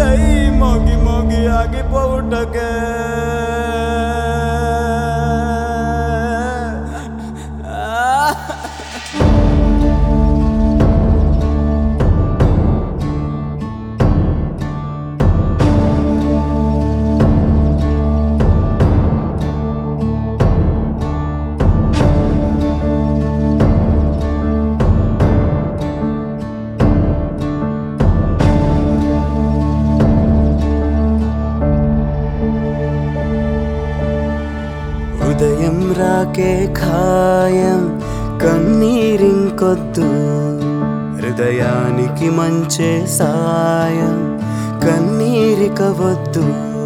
గుండెలై మోగి మోగి ఆగిపోవుటకే ఉదయం రాకే ఖాయం కన్నీరింకొద్దు హృదయానికి మంచే సాయం కన్నీరిక వద్దు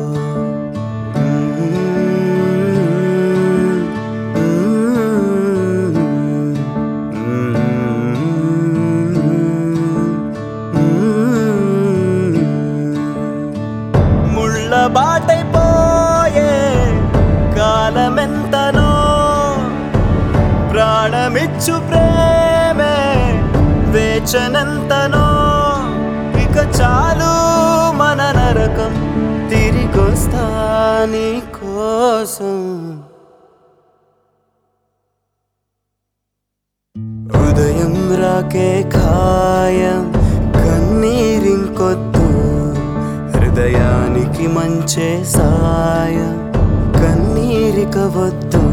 ముళ్ళ బాటైపోయే కాలమెంతనో ప్రాణమిచ్చు ప్రేమే వేచనంతనో ఇక చాలు మన నరకం తిరిగొస్తా నీ కోసం ఉదయం రాకే ఖాయం కన్నీరింకొద్దు హృదయానికి మంచే సాయం కన్నీరిక వద్దు